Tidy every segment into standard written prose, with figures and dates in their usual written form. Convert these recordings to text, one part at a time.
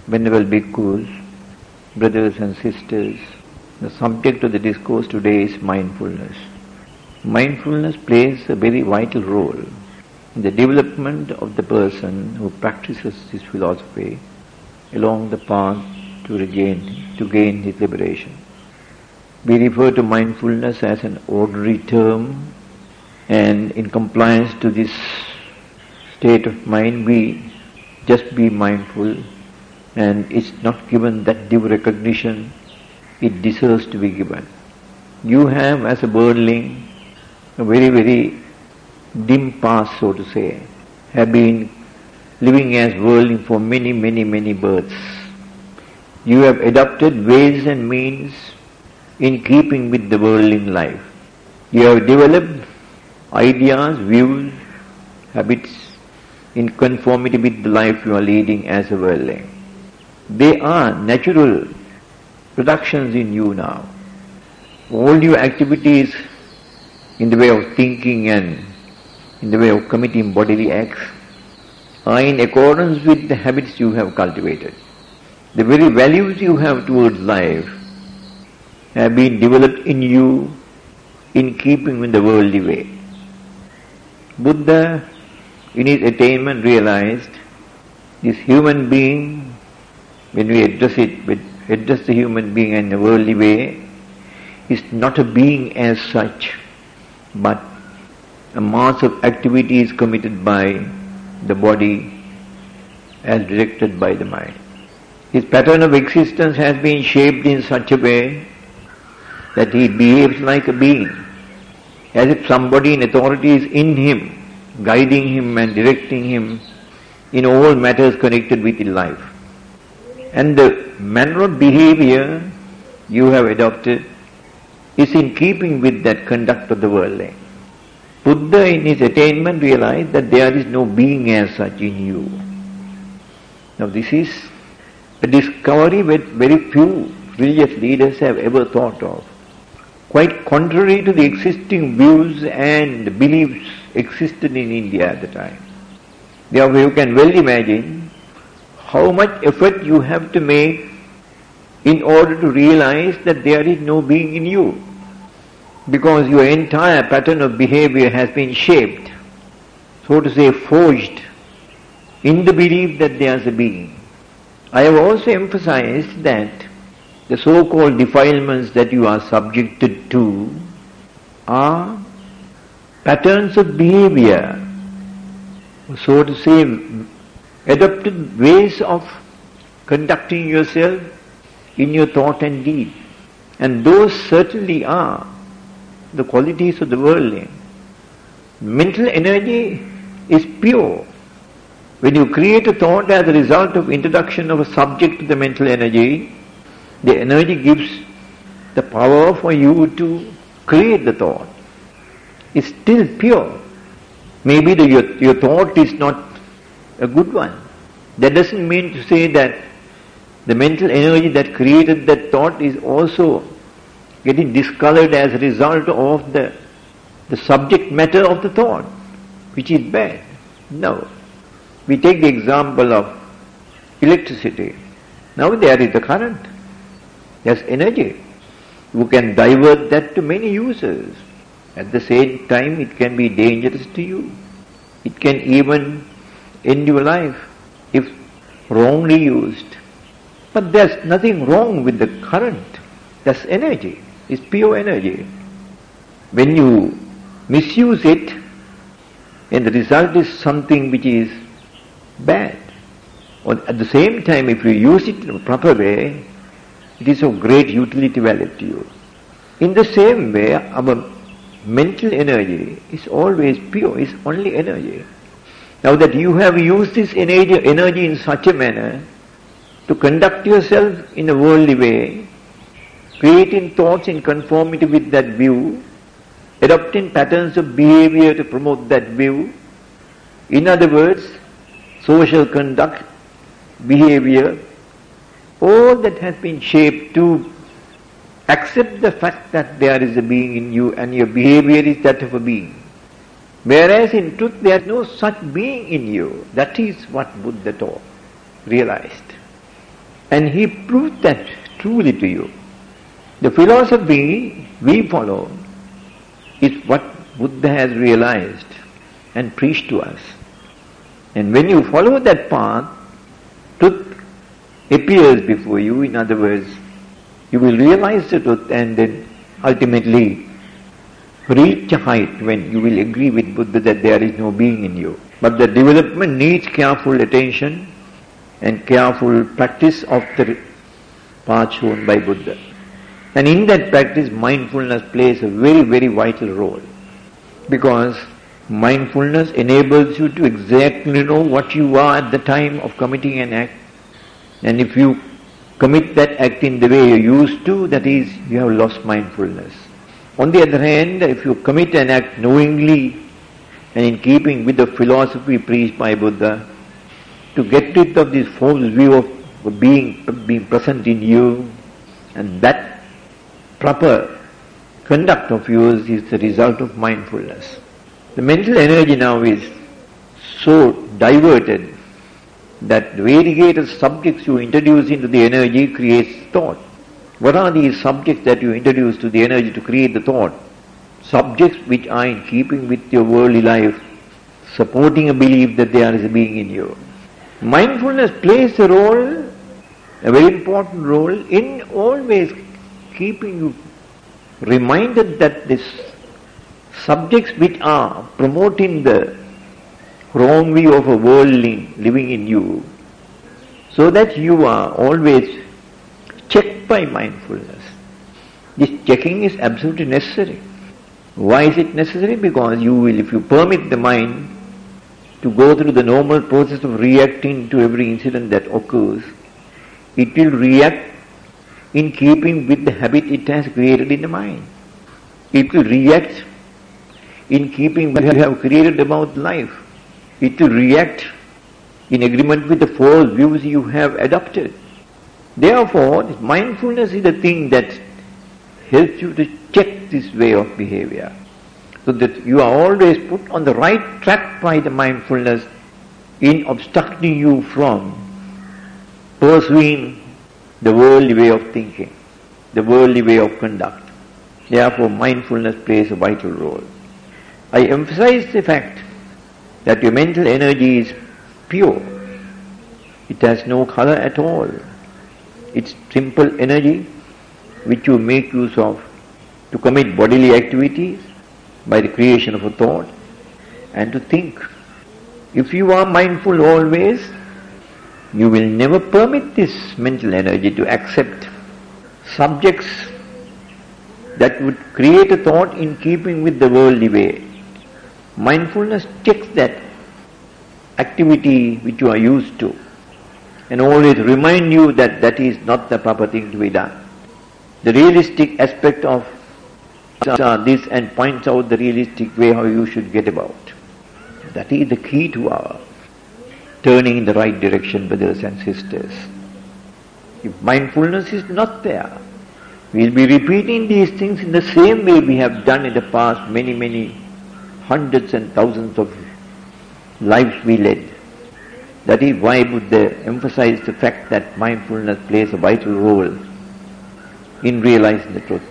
Venerable bhikkhus, brothers and sisters, the subject of the discourse today is mindfulness. Mindfulness plays a very vital role in the development of the person who practices this philosophy along the path to gain his liberation. We refer to mindfulness as an ordinary term, and in compliance to this state of mind, we just be mindful, and it's not given that due recognition it deserves to be given. You have, as a birdling, a very, very dim past, so to say, have been living as worldling for many, many, many births. You have adopted ways and means in keeping with the worldling life. You have developed ideas, views, habits in conformity with the life you are leading as a worldling. They are natural productions in you now. All your activities in the way of thinking and in the way of committing bodily acts are in accordance with the habits you have cultivated. The very values you have towards life have been developed in you in keeping with the worldly way. Buddha, in his attainment, realized this human being, when we address the human being in a worldly way, is not a being as such, but a mass of activities committed by the body as directed by the mind. His pattern of existence has been shaped in such a way that he behaves like a being, as if somebody in authority is in him, guiding him and directing him in all matters connected with his life. And the manner of behavior you have adopted is in keeping with that conduct of the worldling. Buddha, in his attainment, realized that there is no being as such in you. Now this is a discovery that very few religious leaders have ever thought of. Quite contrary to the existing views and beliefs existed in India at the time. Therefore you can well imagine how much effort you have to make in order to realize that there is no being in you, because your entire pattern of behavior has been shaped, so to say forged, in the belief that there is a being. I have also emphasized that the so-called defilements that you are subjected to are patterns of behavior, so to say adopted ways of conducting yourself in your thought and deed. And those certainly are the qualities of the worldling. Mental energy is pure. When you create a thought as a result of introduction of a subject to the mental energy, the energy gives the power for you to create the thought. It's still pure. Maybe your thought is not a good one. That doesn't mean to say that the mental energy that created that thought is also getting discolored as a result of the subject matter of the thought, which is bad. No. We take the example of electricity. Now there is the current. There's energy. You can divert that to many uses. At the same time, it can be dangerous to you. It can even end your life if wrongly used. But there's nothing wrong with the current. That's energy. It's pure energy. When you misuse it, and the result is something which is bad. Or at the same time, if you use it in a proper way, it is of great utility value to you. In the same way, our mental energy is always pure, it's only energy. Now that you have used this energy in such a manner to conduct yourself in a worldly way, creating thoughts in conformity with that view, adopting patterns of behavior to promote that view, in other words, social conduct, behavior, all that has been shaped to accept the fact that there is a being in you and your behavior is that of a being. Whereas in truth there is no such being in you. That is what Buddha taught, realized. And he proved that truly to you. The philosophy we follow is what Buddha has realized and preached to us. And when you follow that path, truth appears before you. In other words, you will realize the truth and then ultimately reach a height when you will agree with Buddha that there is no being in you. But the development needs careful attention and careful practice of the path shown by Buddha. And in that practice, mindfulness plays a very, very vital role. Because mindfulness enables you to exactly know what you are at the time of committing an act. And if you commit that act in the way you used to, that is, you have lost mindfulness. On the other hand, if you commit an act knowingly and in keeping with the philosophy preached by Buddha, to get rid of this false view of being present in you, and that proper conduct of yours is the result of mindfulness. The mental energy now is so diverted that the variegated subjects you introduce into the energy creates thought. What are these subjects that you introduce to the energy to create the thought? Subjects which are in keeping with your worldly life, supporting a belief that there is a being in you. Mindfulness plays a role, a very important role, in always keeping you reminded that these subjects which are promoting the wrong view of a worldling living in you, so that you are always checked by mindfulness. This checking is absolutely necessary. Why is it necessary? Because you will, if you permit the mind to go through the normal process of reacting to every incident that occurs, it will react in keeping with the habit it has created in the mind. It will react in keeping with what you have created about life. It will react in agreement with the false views you have adopted. Therefore, mindfulness is the thing that helps you to check this way of behavior, so that you are always put on the right track by the mindfulness in obstructing you from pursuing the worldly way of thinking, the worldly way of conduct. Therefore, mindfulness plays a vital role. I emphasize the fact that your mental energy is pure. It has no color at all. It's simple energy which you make use of to commit bodily activities by the creation of a thought and to think. If you are mindful always, you will never permit this mental energy to accept subjects that would create a thought in keeping with the worldly way. Mindfulness checks that activity which you are used to and always remind you that that is not the proper thing to be done. The realistic aspect of this and points out the realistic way how you should get about. That is the key to our turning in the right direction, brothers and sisters. If mindfulness is not there, we will be repeating these things in the same way we have done in the past many hundreds and thousands of lives we led. That is why Buddha emphasized the fact that mindfulness plays a vital role in realizing the truth.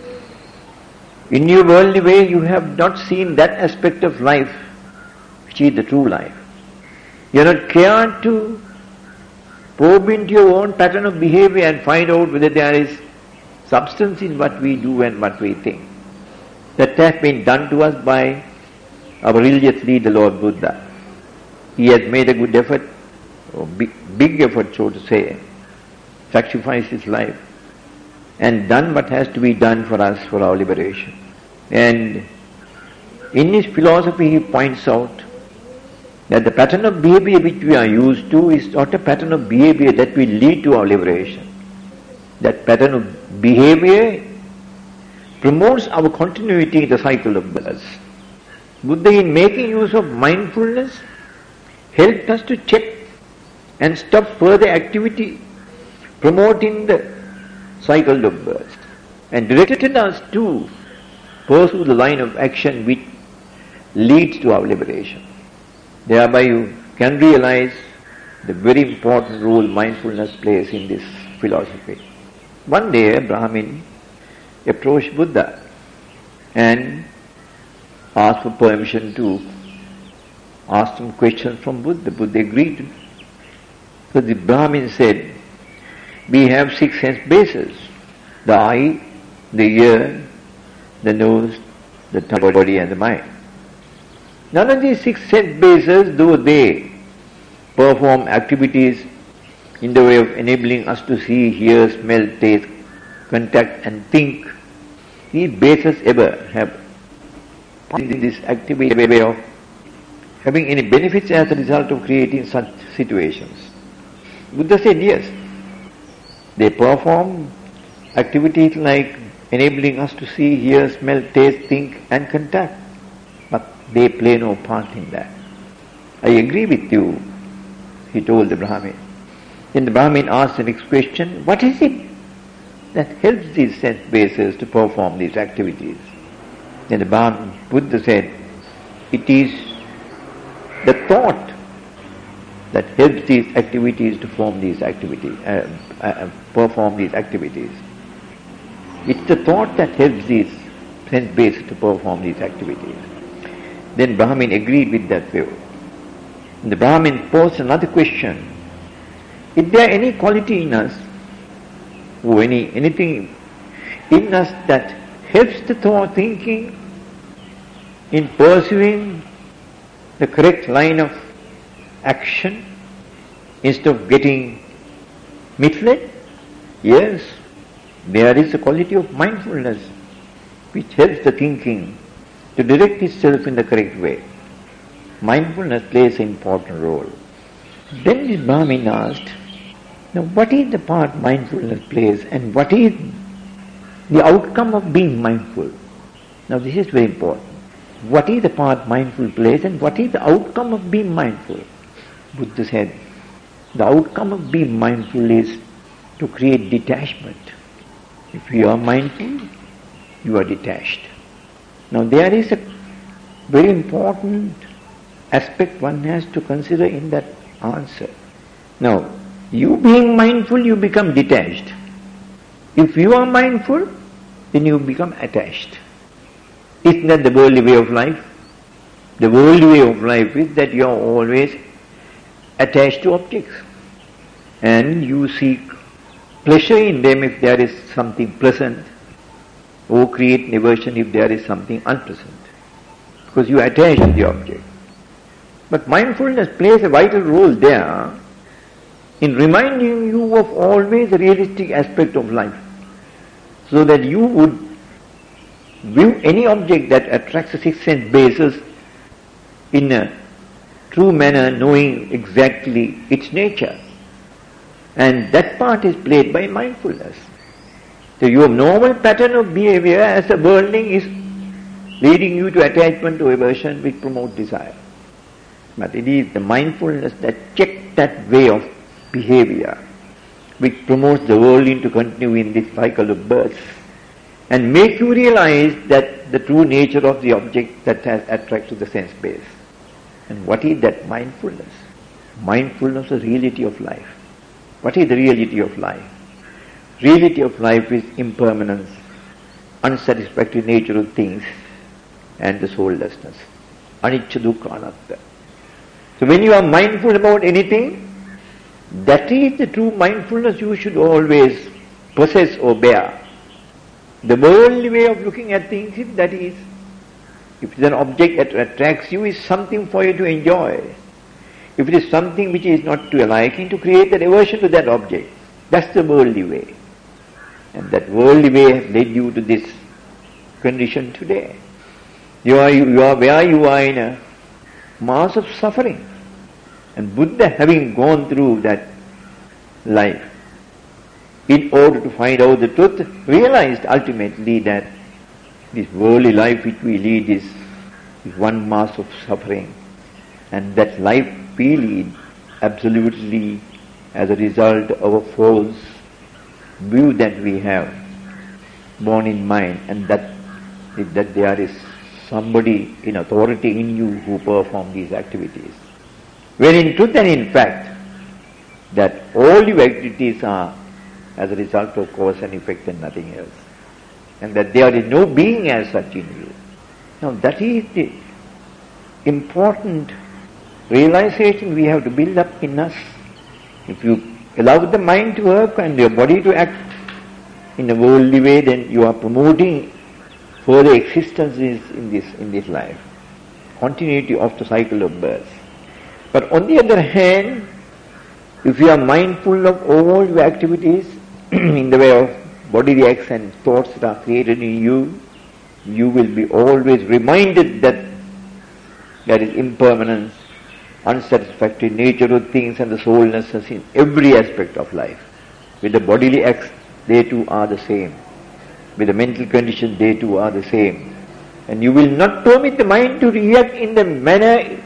In your worldly way, you have not seen that aspect of life which is the true life. You are not cared to probe into your own pattern of behavior and find out whether there is substance in what we do and what we think. That has been done to us by our religious leader, Lord Buddha. He has made a good effort, or big effort so to say, sacrificed his life and done what has to be done for us for our liberation. And in his philosophy he points out that the pattern of behavior which we are used to is not a pattern of behavior that will lead to our liberation. That pattern of behavior promotes our continuity in the cycle of birth. Buddha, in making use of mindfulness, helped us to check and stop further activity promoting the cycle of birth, and directed us to pursue the line of action which leads to our liberation. Thereby you can realize the very important role mindfulness plays in this philosophy. One day a Brahmin approached Buddha and asked for permission to ask some questions from Buddha. Buddha agreed. So the Brahmin said, we have 6 sense bases: the eye, the ear, the nose, the tongue, body and the mind. None of these 6 sense bases, though they perform activities in the way of enabling us to see, hear, smell, taste, contact and think, these bases ever have in this activity way of having any benefits as a result of creating such situations. Buddha said yes. They perform activities like enabling us to see, hear, smell, taste, think and contact, but they play no part in that. I agree with you, he told the Brahmin. Then the Brahmin asked the next question, what is it that helps these sense bases to perform these activities? Then the Buddha said, it is the thought that helps these activities to perform these activities. It's the thought that helps these sense bases to perform these activities. Then Brahmin agreed with that view. And the Brahmin posed another question. Is there any quality in us, or anything in us that helps the thought thinking in pursuing the correct line of action instead of getting misled? Yes, there is a quality of mindfulness which helps the thinking to direct itself in the correct way. Mindfulness plays an important role. Then this Brahmin asked, now what is the part mindfulness plays and what is the outcome of being mindful? Now this is very important. What is the part mindful plays and what is the outcome of being mindful? Buddha said, the outcome of being mindful is to create detachment. If you are mindful, you are detached. Now there is a very important aspect one has to consider in that answer. Now, you being mindful, you become detached. If you are mindful, then you become attached. Isn't that the worldly way of life? The worldly way of life is that you are always attached to objects and you seek pleasure in them if there is something pleasant, or create aversion if there is something unpleasant, because you are attached to the object. But mindfulness plays a vital role there in reminding you of always the realistic aspect of life, so that you would view any object that attracts the 6 sense bases in a true manner, knowing exactly its nature. And that part is played by mindfulness. So your normal pattern of behavior as a worldling is leading you to attachment to aversion which promote desire. But it is the mindfulness that checks that way of behavior which promotes the worldling to continue in this cycle of birth and make you realize that the true nature of the object that has attracted to the sense base. And what is that mindfulness? Mindfulness is the reality of life. What is the reality of life? Reality of life is impermanence, unsatisfactory nature of things, and the soullessness. Anicca dukkha anatta. So when you are mindful about anything, that is the true mindfulness you should always possess or bear. The worldly way of looking at things is that is, if it is an object that attracts you, is something for you to enjoy. If it is something which is not to your liking, to create that aversion to that object. That's the worldly way. And that worldly way has led you to this condition today. You are where you are in a mass of suffering. And Buddha, having gone through that life, in order to find out the truth, realized ultimately that this worldly life which we lead is one mass of suffering. And that life we lead absolutely as a result of a false view that we have borne in mind, and that there is somebody in authority in you who perform these activities. When in truth and in fact, that all your activities are as a result of cause and effect and nothing else. And that there is no being as such in you. Now that is the important realization we have to build up in us. If you allow the mind to work and your body to act in a worldly way, then you are promoting further existences in this life. Continuity of the cycle of birth. But on the other hand, if you are mindful of all your activities in the way of bodily acts and thoughts that are created in you, you will be always reminded that there is impermanence, unsatisfactory nature of things and the soulnesses in every aspect of life. With the bodily acts, they too are the same. With the mental condition, they too are the same. And you will not permit the mind to react in the manner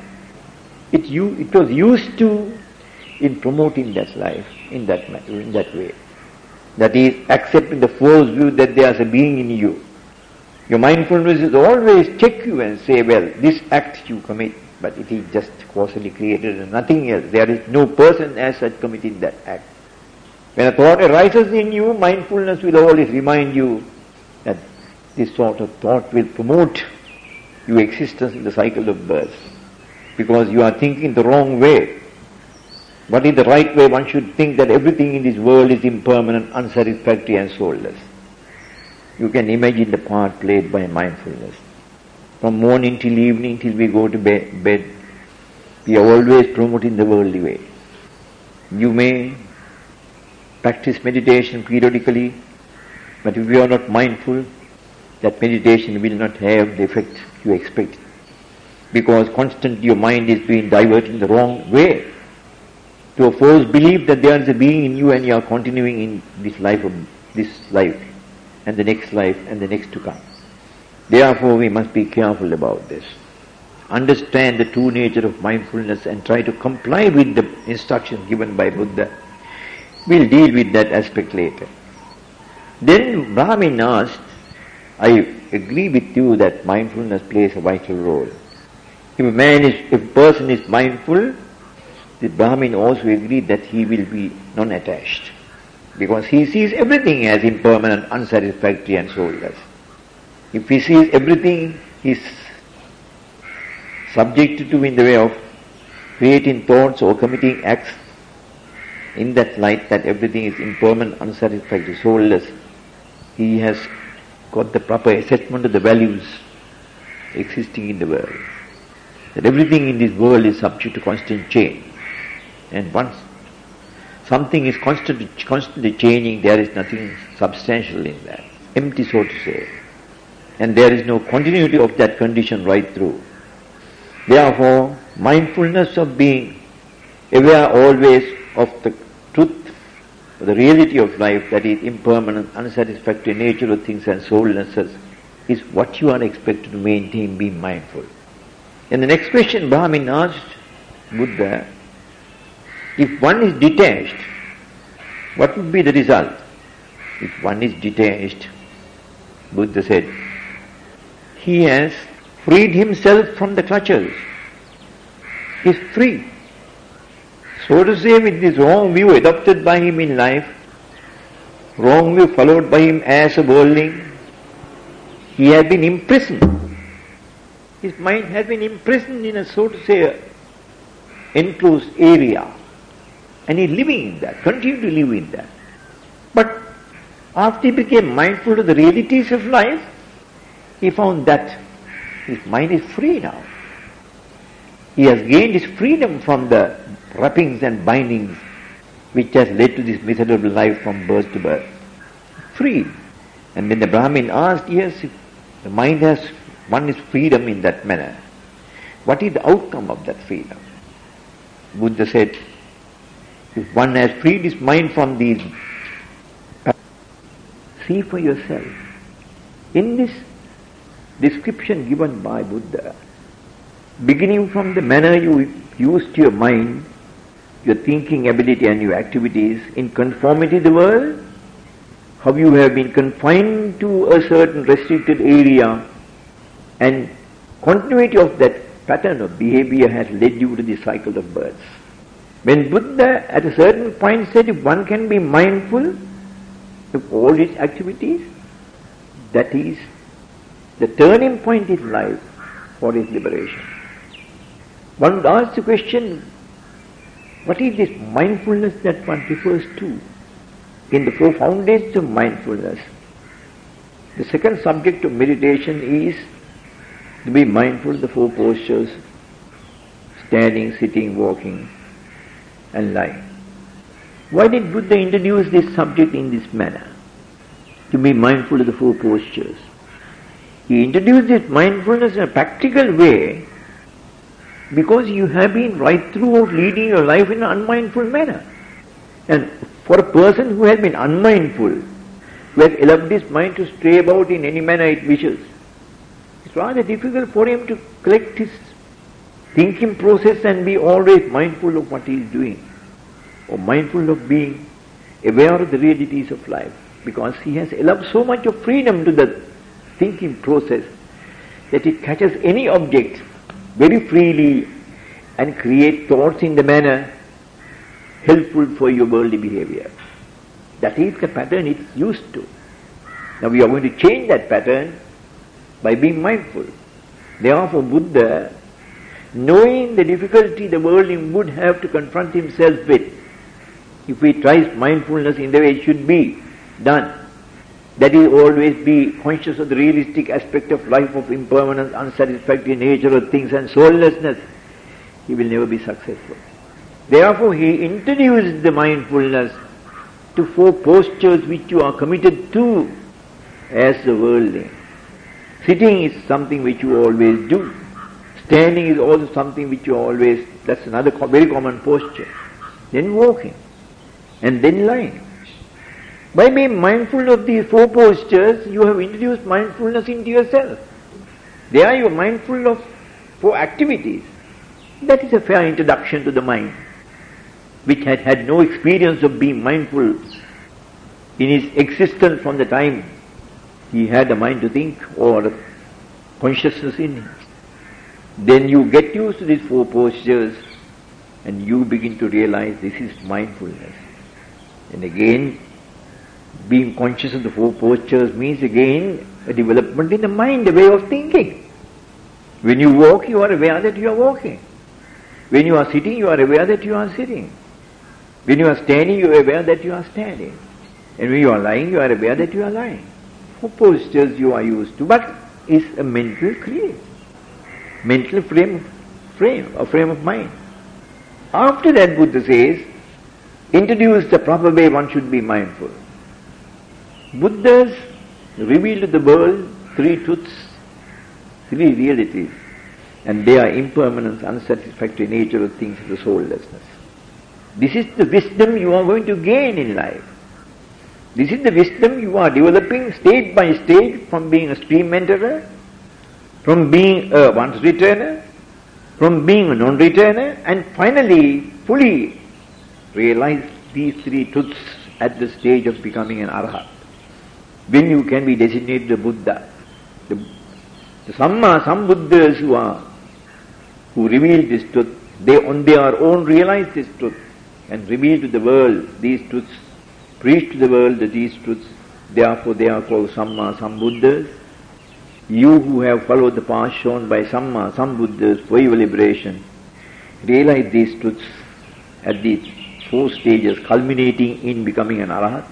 it was used to in promoting that life in that way. That is, accepting the false view that there is a being in you. Your mindfulness is always check you and say, well, this act you commit, but it is just causally created and nothing else. There is no person as such committing that act. When a thought arises in you, mindfulness will always remind you that this sort of thought will promote your existence in the cycle of birth. Because you are thinking the wrong way. What is the right way? One should think that everything in this world is impermanent, unsatisfactory and soulless. You can imagine the part played by mindfulness. From morning till evening till we go to bed, we are always promoting the worldly way. You may practice meditation periodically, but if you are not mindful, that meditation will not have the effect you expect. Because constantly your mind is being diverted in the wrong way. To a false belief that there is a being in you and you are continuing in this life and the next life and the next to come. Therefore we must be careful about this. Understand the true nature of mindfulness and try to comply with the instructions given by Buddha. We'll deal with that aspect later. Then Brahmin asked, I agree with you that mindfulness plays a vital role. If a person is mindful, the Brahmin also agreed that he will be non-attached. Because he sees everything as impermanent, unsatisfactory and soulless. If he sees everything he is subjected to in the way of creating thoughts or committing acts, in that light that everything is impermanent, unsatisfactory, soulless, he has got the proper assessment of the values existing in the world. That everything in this world is subject to constant change. And once something is constantly changing, there is nothing substantial in that. Empty, so to say. And there is no continuity of that condition right through. Therefore, mindfulness of being aware always of the truth, the reality of life, that is impermanent, unsatisfactory nature of things and soulnesses, is what you are expected to maintain being mindful. In the next question, Brahmin asked Buddha, if one is detached, what would be the result? If one is detached, Buddha said, he has freed himself from the clutches. He is free. So to say, with this wrong view adopted by him in life, wrong view followed by him as a worldling, he has been imprisoned. His mind has been imprisoned in a, so to say, enclosed area. And he is living in that, continue to live in that. But after he became mindful of the realities of life, he found that his mind is free now. He has gained his freedom from the wrappings and bindings which has led to this miserable life from birth to birth. Free. And when the Brahmin asked, yes, if the mind has one is freedom in that manner, what is the outcome of that freedom? Buddha said, if one has freed his mind from these, see for yourself. In this description given by Buddha, beginning from the manner you used your mind, your thinking ability and your activities in conformity to the world, how you have been confined to a certain restricted area, and continuity of that pattern of behavior has led you to the cycle of births. When Buddha at a certain point said, if one can be mindful, of all its activities, that is the turning point in life for his liberation. One would ask the question, what is this mindfulness that one refers to in the four foundations of mindfulness? The second subject of meditation is to be mindful of the four postures: standing, sitting, walking, and lying. Why did Buddha introduce this subject in this manner? To be mindful of the four postures. He introduced this mindfulness in a practical way because you have been right throughout leading your life in an unmindful manner. And for a person who has been unmindful, who has allowed his mind to stray about in any manner it wishes, it's rather difficult for him to collect his thinking process and be always mindful of what he is doing, or mindful of being aware of the realities of life, because he has allowed so much of freedom to the thinking process that it catches any object very freely and creates thoughts in the manner helpful for your worldly behavior. That is the pattern it's used to. Now we are going to change that pattern by being mindful. Therefore Buddha, knowing the difficulty the world would have to confront himself with if he tries mindfulness in the way it should be done, that is always be conscious of the realistic aspect of life, of impermanence, unsatisfactory nature of things and soullessness, he will never be successful. Therefore he introduced the mindfulness to four postures which you are committed to as the worldling. Sitting is something which you always do. Standing is also something which you always, that's another very common posture. Then walking, and then lying. By being mindful of these four postures, you have introduced mindfulness into yourself. There you are mindful of four activities. That is a fair introduction to the mind, which had had no experience of being mindful in his existence from the time he had a mind to think or consciousness in him. Then you get used to these four postures and you begin to realize this is mindfulness. And again, being conscious of the four postures means again a development in the mind, a way of thinking. When you walk, you are aware that you are walking. When you are sitting, you are aware that you are sitting. When you are standing, you are aware that you are standing. And when you are lying, you are aware that you are lying. Four postures you are used to, but is a mental create. Mental frame of mind. After that, Buddha says, introduce the proper way one should be mindful. Buddhas revealed to the world three truths, three realities, and they are impermanence, unsatisfactory nature of things, the soullessness. This is the wisdom you are going to gain in life. This is the wisdom you are developing stage by stage, from being a stream enterer, from being a once returner, from being a non-returner, and finally fully realize these three truths at the stage of becoming an Arhat. When you can be designated a Buddha. The Samma, some Buddhas who reveal this truth, they on their own realize this truth and reveal to the world these truths, preach to the world these truths. Therefore they are called Samma, some Buddhas. You who have followed the path shown by Samma, some Buddhas for your liberation, realize these truths at these four stages, culminating in becoming an Arhat.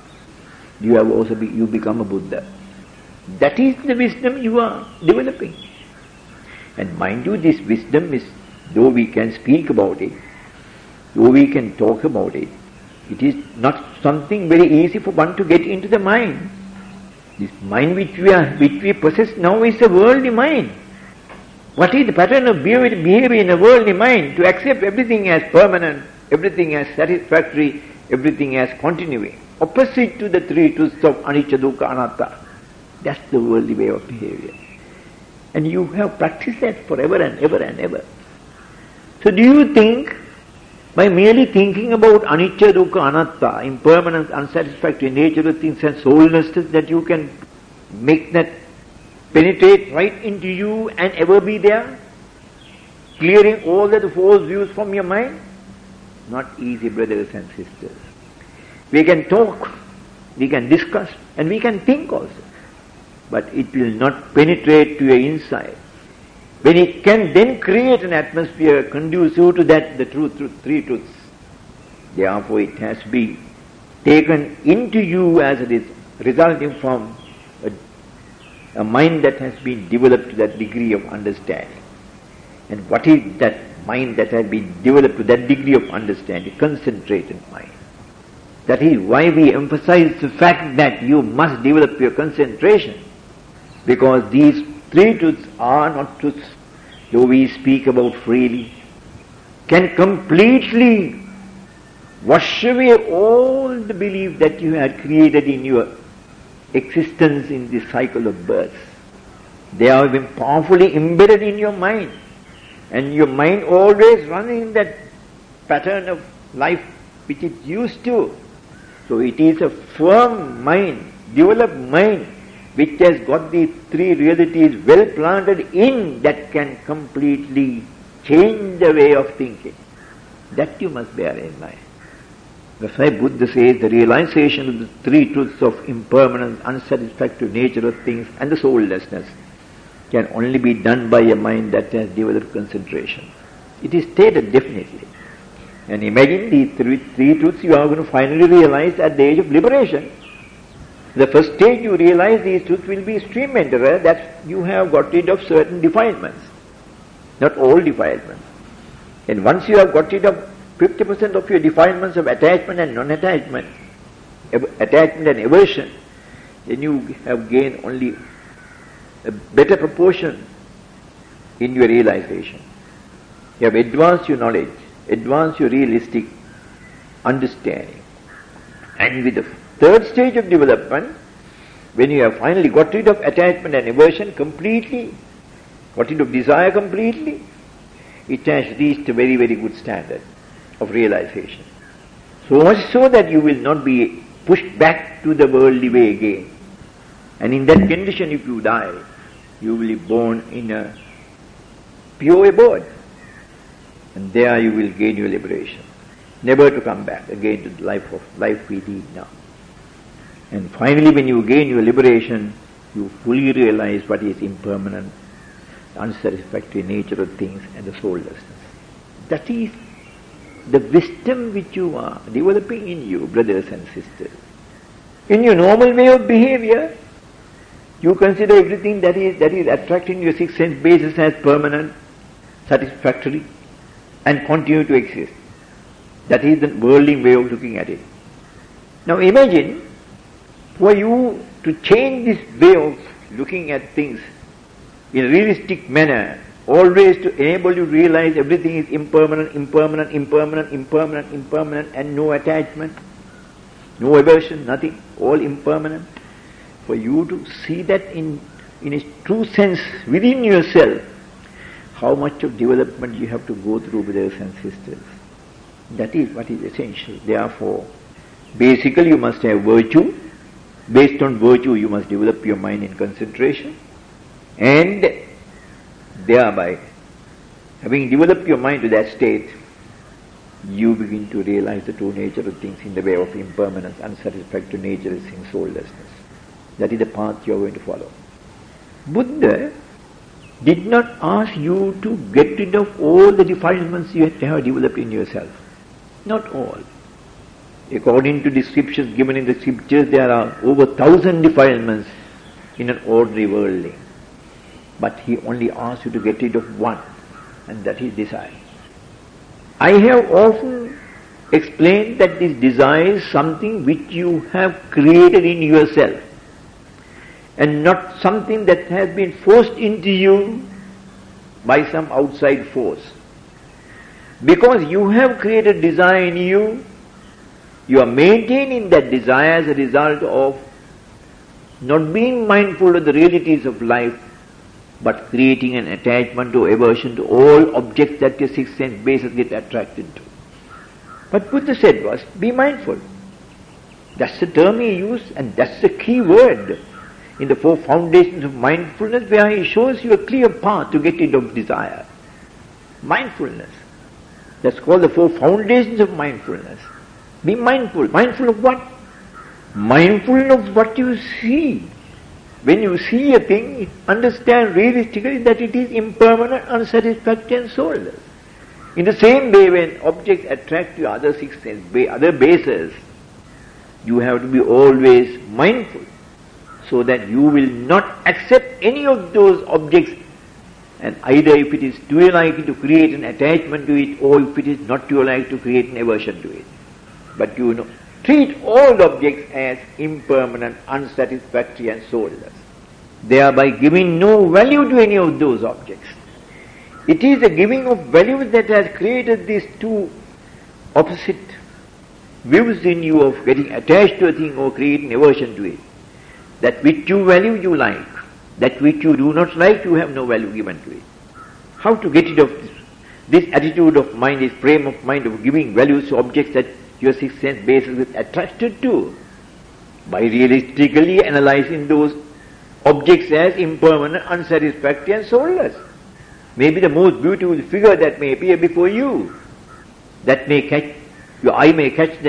You become a Buddha. That is the wisdom you are developing. And mind you, this wisdom is, though we can speak about it, though we can talk about it, it is not something very easy for one to get into the mind. This mind which we possess now is a worldly mind. What is the pattern of behavior in a worldly mind? To accept everything as permanent, everything as satisfactory, everything as continuing. Opposite to the three truths of anicca, dukkha, anatta. That's the worldly way of behavior. And you have practiced that forever and ever and ever. So do you think, by merely thinking about anicca, dukkha, anatta, impermanence, unsatisfactory nature of things and soullessness, that you can make that penetrate right into you and ever be there, clearing all the false views from your mind? Not easy, brothers and sisters. We can talk we can discuss, and we can think also. But it will not penetrate to your inside. When it can then create an atmosphere conducive to that, the three truths. Therefore it has to be taken into you as it is resulting from a mind that has been developed to that degree of understanding. And what is that mind that has been developed to that degree of understanding? Concentrated mind. That is why we emphasize the fact that you must develop your concentration, because these three truths are not truths, though we speak about freely, can completely wash away all the belief that you had created in your existence in this cycle of birth. They have been powerfully embedded in your mind, and your mind always running in that pattern of life which it used to. So it is a firm mind, developed mind, which has got these three realities well planted in, that can completely change the way of thinking. That you must bear in mind. That's why Buddha says the realization of the three truths of impermanence, unsatisfactory nature of things, and the soullessness can only be done by a mind that has developed concentration. It is stated definitely. And imagine these three truths you are going to finally realize at the age of liberation. The first stage you realize these truths will be extreme endeavor, that you have got rid of certain defilements. Not all defilements. And once you have got rid of 50% of your defilements of attachment and non-attachment, attachment and aversion, then you have gained only a better proportion in your realization. You have advanced your knowledge, advanced your realistic understanding. And with the third stage of development, when you have finally got rid of attachment and aversion completely, got rid of desire completely, it has reached a very, very good standard of realization. So much so that you will not be pushed back to the worldly way again. And in that condition, if you die, you will be born in a pure abode. And there you will gain your liberation. Never to come back again to the life we lead now. And finally, when you gain your liberation, you fully realize what is impermanent, unsatisfactory nature of things, and the soullessness. That is the wisdom which you are developing in you, brothers and sisters. In your normal way of behavior, you consider everything that is attracting your six sense bases as permanent, satisfactory, and continue to exist. That is the worldly way of looking at it. Now imagine, for you to change this way of looking at things in a realistic manner, always to enable you to realize everything is impermanent, impermanent, impermanent, impermanent, impermanent, and no attachment, no aversion, nothing, all impermanent. For you to see that in its true sense within yourself, how much of development you have to go through, brothers and sisters. That is what is essential. Therefore, basically you must have virtue. Based on virtue you must develop your mind in concentration, and thereby, having developed your mind to that state, you begin to realize the true nature of things in the way of impermanence, unsatisfactory nature is in soullessness. That is the path you are going to follow. Buddha did not ask you to get rid of all the defilements you have developed in yourself. Not all. According to descriptions given in the scriptures, there are over 1,000 defilements in an ordinary worldling. But he only asks you to get rid of one, and that is desire. I have often explained that this desire is something which you have created in yourself, and not something that has been forced into you by some outside force. Because you have created desire in you, you are maintaining that desire as a result of not being mindful of the realities of life, but creating an attachment or aversion to all objects that your six sense bases get attracted to. What Buddha said was, be mindful. That's the term he used, and that's the key word in the four foundations of mindfulness, where he shows you a clear path to get rid of desire. Mindfulness. That's called the four foundations of mindfulness. Be mindful. Mindful of what? mindful of what you see. When you see a thing, understand realistically that it is impermanent, unsatisfactory and soulless. In the same way, when objects attract your other six senses, other bases, you have to be always mindful so that you will not accept any of those objects, and either if it is to your liking to create an attachment to it, or if it is not to your liking to create an aversion to it. But you treat all objects as impermanent, unsatisfactory and soulless, thereby giving no value to any of those objects. It is the giving of value that has created these two opposite views in you of getting attached to a thing or creating aversion to it. That which you value, you like. That which you do not like, you have no value given to it. How to get rid of this? This attitude of mind, this frame of mind of giving values to objects that your sixth sense basis is attracted to? By realistically analyzing those objects as impermanent, unsatisfactory and soulless. Maybe the most beautiful figure that may appear before you, that may catch, your eye may catch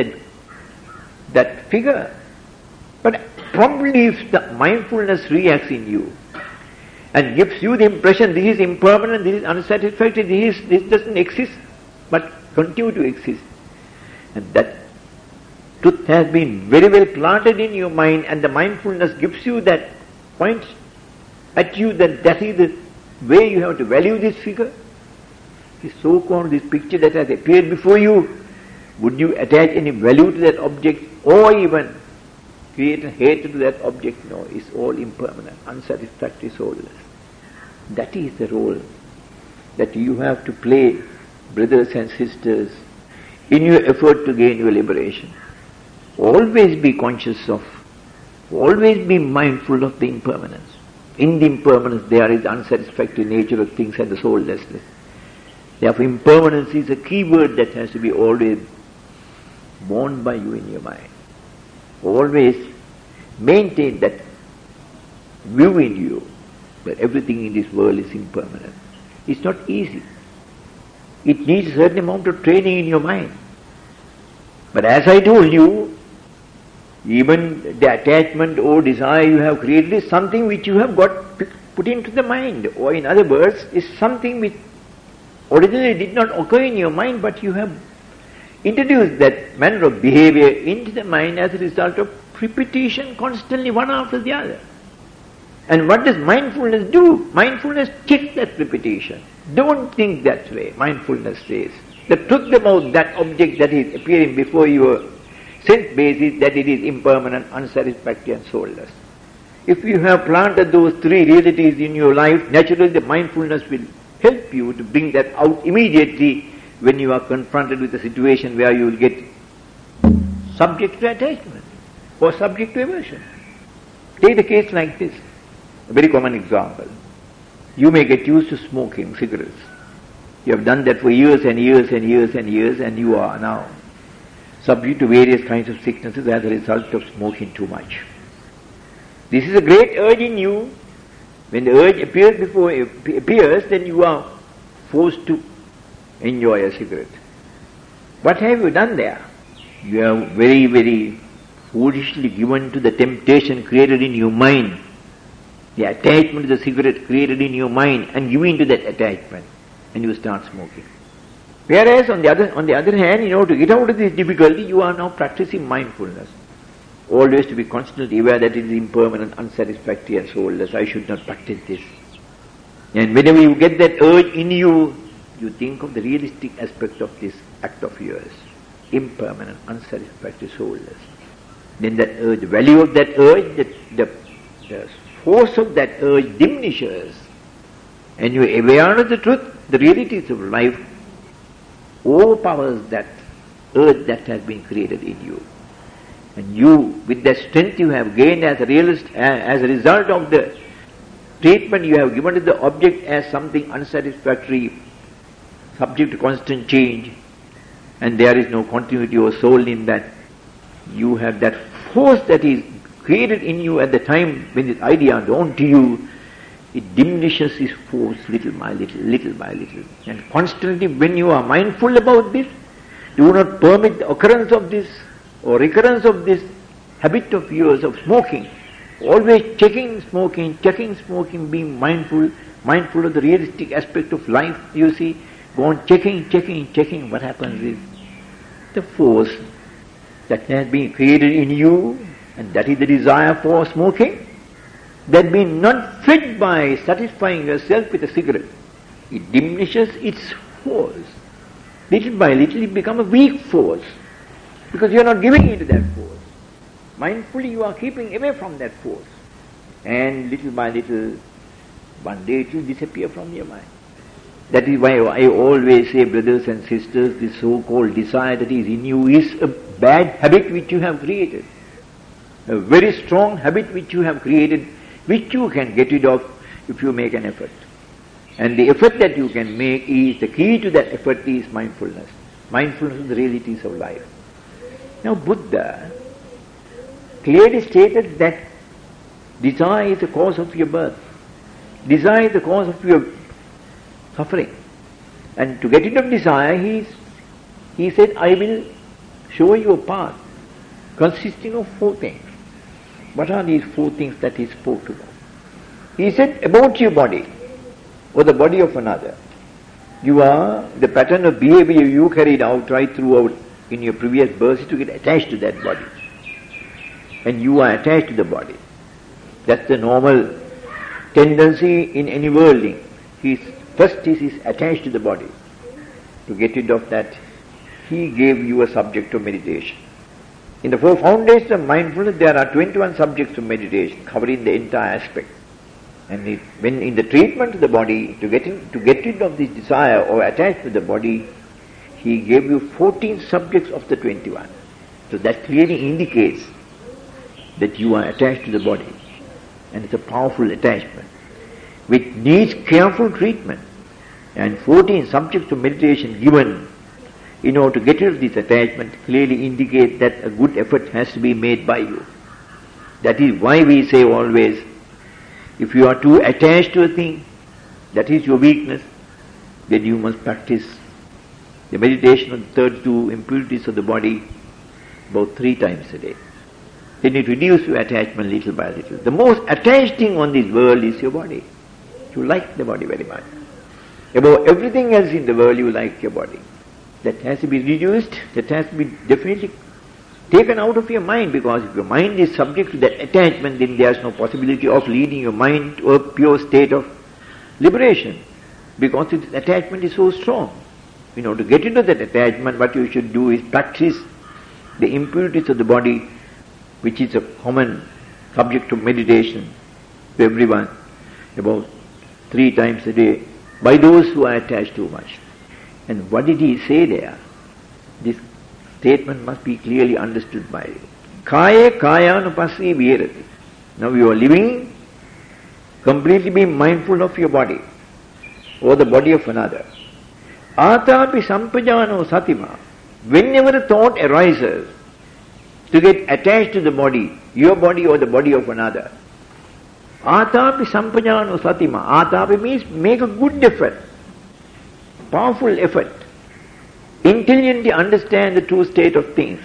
that figure. But probably if the mindfulness reacts in you and gives you the impression this is impermanent, this is unsatisfactory, this doesn't exist, but continue to exist, and that truth has been very well planted in your mind, and the mindfulness gives you that, points at you that is the way you have to value this figure, this so-called, this picture that has appeared before you. Would you attach any value to that object, or even create a hatred to that object? No, it's all impermanent, unsatisfactory, soulless. That is the role that you have to play, brothers and sisters, in your effort to gain your liberation. Always be conscious of, always be mindful of the impermanence. In the impermanence there is the unsatisfactory nature of things and the soullessness. Therefore impermanence is a key word that has to be always borne by you in your mind. Always maintain that view in you that everything in this world is impermanent. It's not easy. It needs a certain amount of training in your mind. But as I told you, even the attachment or desire you have created is something which you have got put into the mind, or in other words, is something which originally did not occur in your mind, but you have introduced that manner of behavior into the mind as a result of repetition constantly, one after the other. And what does mindfulness do? Mindfulness checks that repetition. Don't think that way, mindfulness says. The truth about that object that is appearing before your sense basis, that it is impermanent, unsatisfactory and soulless. If you have planted those three realities in your life, naturally the mindfulness will help you to bring that out immediately when you are confronted with a situation where you will get subject to attachment or subject to aversion. Take a case like this, a very common example. You may get used to smoking cigarettes. You have done that for years and years and years and years, and you are now subject to various kinds of sicknesses as a result of smoking too much. This is a great urge in you. When the urge appears, then you are forced to enjoy a cigarette. What have you done there? You have very, very foolishly given to the temptation created in your mind, the attachment to the cigarette created in your mind, and given to that attachment, and you start smoking. Whereas on the other hand, in order to get out of this difficulty, you are now practicing mindfulness. Always to be constantly aware that it is impermanent, unsatisfactory and soulless. I should not practice this. And whenever you get that urge in you, you think of the realistic aspect of this act of yours. Impermanent, unsatisfactory, soulless. Then that urge, the value of that urge, the force of that urge diminishes. And you are aware of the truth, the realities of life overpowers that urge that has been created in you. And you, with the strength you have gained as a realist, as a result of the treatment you have given to the object as something unsatisfactory, subject to constant change, and there is no continuity or soul in that, you have that force that is created in you at the time when this idea dawned to you, it diminishes its force little by little, little by little. And constantly when you are mindful about this, do not permit the occurrence of this or recurrence of this habit of yours of smoking, always checking smoking, being mindful of the realistic aspect of life, you see, go on checking, what happens is the force that has been created in you, and that is the desire for smoking, that being not fed by satisfying yourself with a cigarette, it diminishes its force. Little by little it becomes a weak force, because you are not giving into that force. Mindfully you are keeping away from that force. And little by little, one day it will disappear from your mind. That is why I always say, brothers and sisters, this so-called desire that is in you is a bad habit which you have created. A very strong habit which you have created, which you can get rid of if you make an effort. And the effort that you can make is, the key to that effort is mindfulness. Mindfulness of the realities of life. Now Buddha clearly stated that desire is the cause of your birth. Desire is the cause of your suffering. And to get rid of desire, he said, I will show you a path consisting of 4 things. What are these 4 things that he spoke to them? He said, about your body, or the body of another. You are, the pattern of behavior you carried out right throughout in your previous birth is to get attached to that body. And you are attached to the body. That's the normal tendency in any worldling. First is attached to the body. To get rid of that, he gave you a subject of meditation. In the 4 foundations of mindfulness, there are 21 subjects of meditation covering the entire aspect. And when in the treatment of the body, to get rid of this desire or attached to the body, he gave you 14 subjects of the 21. So that clearly indicates that you are attached to the body. And it's a powerful attachment, which needs careful treatment. And 14 subjects of meditation given in order to get rid of this attachment clearly indicate that a good effort has to be made by you. That is why we say always, if you are too attached to a thing, that is your weakness, then you must practice the meditation of the 32 impurities of the body about 3 times a day. Then it reduces your attachment little by little. The most attached thing on this world is your body. You like the body very much. Above everything else in the world, you like your body. That has to be reduced, that has to be definitely taken out of your mind, because if your mind is subject to that attachment, then there is no possibility of leading your mind to a pure state of liberation, because its attachment is so strong. In order to get into that attachment, what you should do is practice the impurities of the body, which is a common subject of meditation to everyone, about 3 times a day, by those who are attached too much. And what did he say there? This statement must be clearly understood by you. Kaya kayanupassi virati. Now you are living, completely being mindful of your body, or the body of another. Atapi sampajano satima. Whenever a thought arises to get attached to the body, your body or the body of another, atapi sampajano satima. Atapi means make a good effort, powerful effort. Intelligently understand the true state of things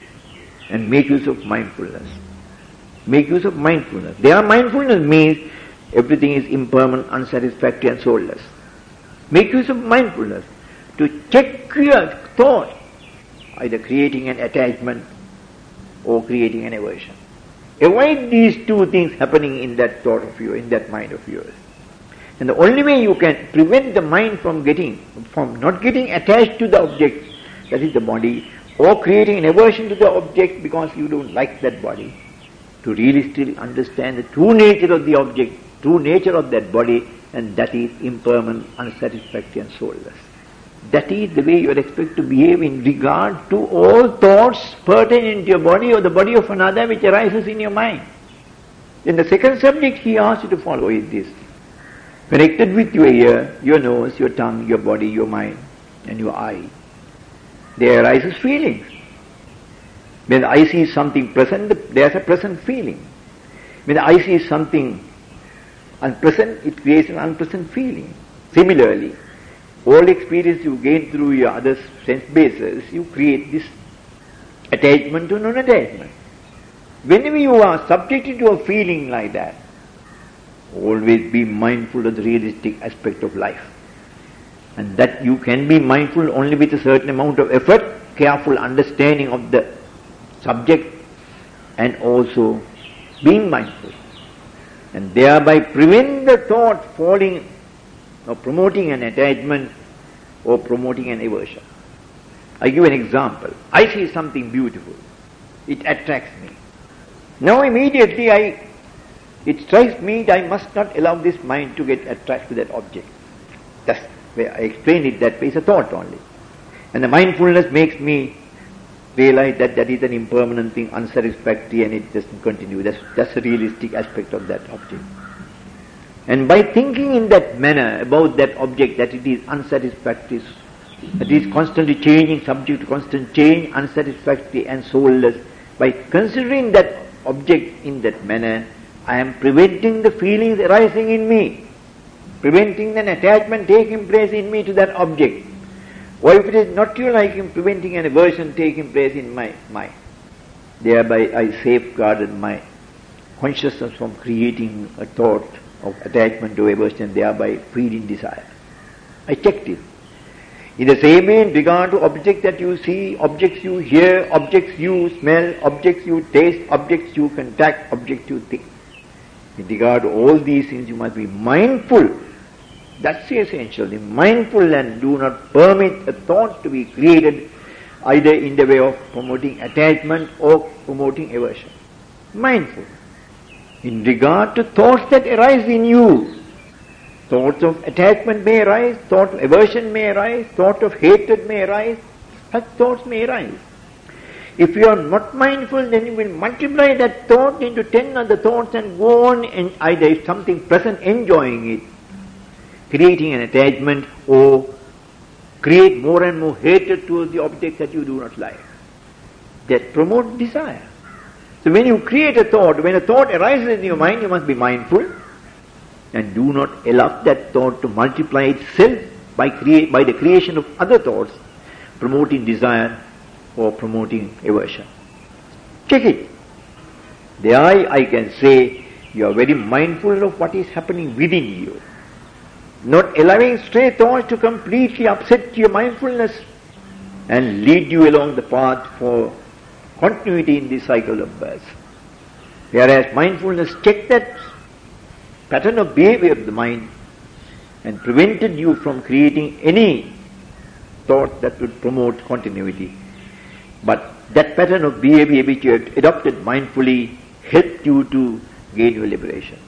and make use of mindfulness. Make use of mindfulness. Their mindfulness means everything is impermanent, unsatisfactory and soulless. Make use of mindfulness to check your thought, either creating an attachment or creating an aversion. Avoid these 2 things happening in that thought of yours, in that mind of yours. And the only way you can prevent the mind from not getting attached to the object, that is the body, or creating an aversion to the object because you don't like that body, to really still understand the true nature of the object, true nature of that body, and that is impermanent, unsatisfactory and soulless. That is the way you are expected to behave in regard to all thoughts pertaining to your body or the body of another which arises in your mind. Then the second subject he asks you to follow is this. Connected with your ear, your nose, your tongue, your body, your mind, and your eye, there arises feelings. When the eye sees something present, there's a present feeling. When the eye sees something unpleasant, it creates an unpleasant feeling. Similarly, all experience you gain through your other sense bases, you create this attachment to non-attachment. Whenever you are subjected to a feeling like that, always be mindful of the realistic aspect of life. And that you can be mindful only with a certain amount of effort, careful understanding of the subject, and also being mindful. And thereby prevent the thought falling or promoting an attachment or promoting an aversion. I give an example. I see something beautiful. It attracts me. Now immediately it strikes me that I must not allow this mind to get attached to that object. That's where I explained it that way, it's a thought only. And the mindfulness makes me realize that that is an impermanent thing, unsatisfactory, and it doesn't continue. That's a realistic aspect of that object. And by thinking in that manner about that object, that it is unsatisfactory, that it is constantly changing, subject to constant change, unsatisfactory and soulless, by considering that object in that manner, I am preventing the feelings arising in me, preventing an attachment taking place in me to that object. Or if it is not to your liking, preventing an aversion taking place in my mind. Thereby I safeguarded my consciousness from creating a thought of attachment to aversion, thereby feeding desire. I checked it. In the same way, in regard to objects that you see, objects you hear, objects you smell, objects you taste, objects you contact, objects you think. In regard to all these things, you must be mindful. That's essential. Be mindful and do not permit a thought to be created either in the way of promoting attachment or promoting aversion. Mindful. In regard to thoughts that arise in you, thoughts of attachment may arise, thought of aversion may arise, thought of hatred may arise, such thoughts may arise. If you are not mindful, then you will multiply that thought into 10 other thoughts and go on, and either if something present, enjoying it, creating an attachment, or create more and more hatred towards the object that you do not like. That promotes desire. So when you create a thought, when a thought arises in your mind, you must be mindful and do not allow that thought to multiply itself by the creation of other thoughts, promoting desire or promoting aversion. Check it. There I can say you are very mindful of what is happening within you. Not allowing stray thoughts to completely upset your mindfulness and lead you along the path for continuity in this cycle of birth. Whereas mindfulness checked that pattern of behavior of the mind and prevented you from creating any thought that would promote continuity. But that pattern of behavior which you had adopted mindfully helped you to gain your liberation.